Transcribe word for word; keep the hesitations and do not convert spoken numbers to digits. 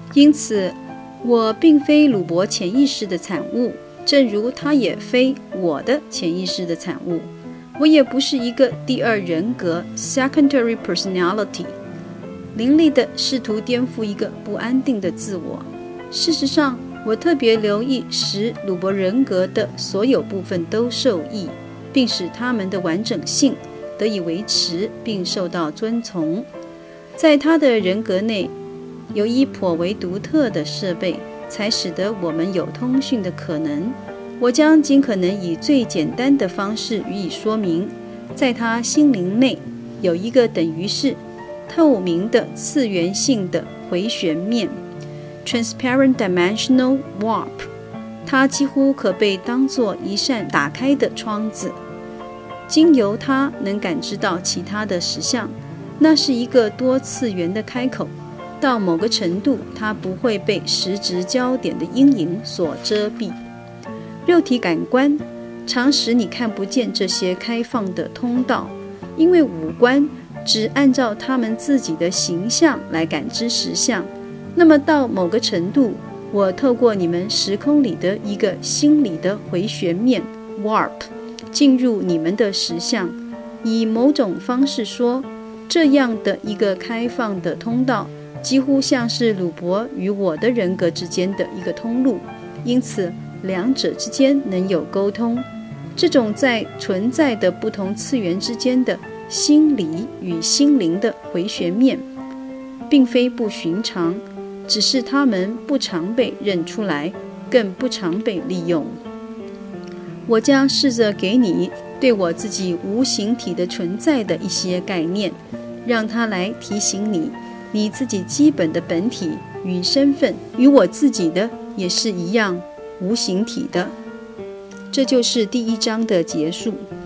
因此，我并非鲁伯潜意识的产物，正如他也非我的潜意识的产物。我也不是一个第二人格 secondary personality， 凌厉地试图颠覆一个不安定的自我。事实上，我特别留意使鲁伯人格的所有部分都受益，并使他们的完整性得以维持并受到遵从。在他的人格内，有一颇为独特的设备，才使得我们有通讯的可能。我将尽可能以最简单的方式予以说明。在他心灵内有一个等于是透明的次元性的回旋面 Transparent Dimensional Warp， 它几乎可被当作一扇打开的窗子，经由它能感知到其他的实相。那是一个多次元的开口，到某个程度它不会被实质焦点的阴影所遮蔽。肉体感官常使你看不见这些开放的通道，因为五官只按照他们自己的形象来感知实相。那么到某个程度，我透过你们时空里的一个心理的回旋面 warp 进入你们的实相。以某种方式说，这样的一个开放的通道几乎像是鲁伯与我的人格之间的一个通路，因此两者之间能有沟通。这种在存在的不同次元之间的心理与心灵的回旋面并非不寻常，只是它们不常被认出来，更不常被利用。我将试着给你对我自己无形体的存在的一些概念，让它来提醒你，你自己基本的本体与身份与我自己的也是一样无形体的。这就是第一章的结束。